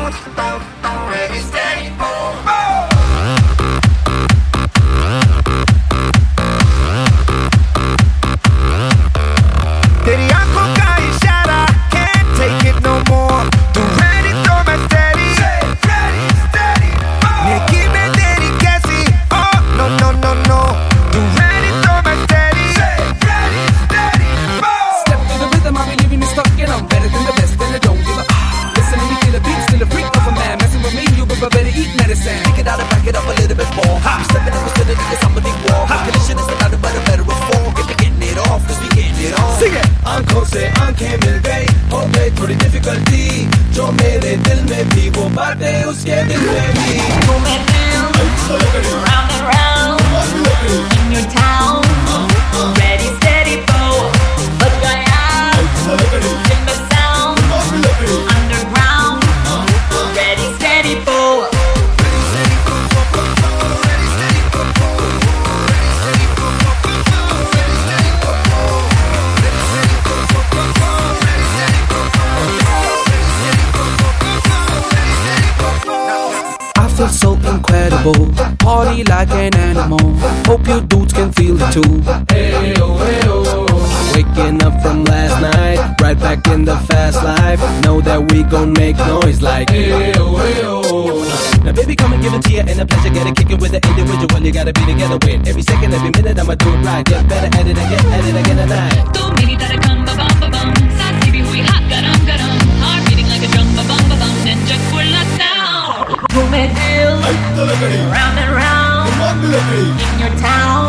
Ready, steady, boom. तेरी आंखों का इशारा can't take it no more. तू ready तो मैं steady. Ready, steady, boom. निकी में तेरी कैसी? Oh no no no no. तू ready तो मैं steady. Ready, steady, boom. Step to the rhythm, I be leaving me stuck and I'm better than the best and I don't give a. Listen to me, feel the beat, still a freak of a man. Messing with me, you better eat medicine. Take it out and back it up a little bit more. I'm stepping up instead of somebody walk. Condition is about it, but a better reform. Getting it off, cause we getting it on. Sing it. आंखों से आंखें मिल गई हो गई थोड़ी difficulty जो मेरे दिल में थी वो बातें उसके दिल में भी Moving down, round and round, in your town. Ready, steady, go. Look out, in the sound. Underground. Ready, steady, go. I feel so incredible, party like an animal. Hope you dudes can feel it too. Hey-oh, hey-oh. Waking up from last night, right back in the fast life. Know that we gon' make noise like hey-oh, hey-oh. Now baby come and give it to you and a pleasure. Get it kicking with the individual you gotta be together with. Every second, every minute I'ma do it right. Get better at it and get at it again tonight. तू मेरी तरह come ba bum ba bum. साथी भी हुई hot गरम गरम. Heart beating like a drum ba bum ba bum. Ninja full of sound. Moving down, round and round, in your town.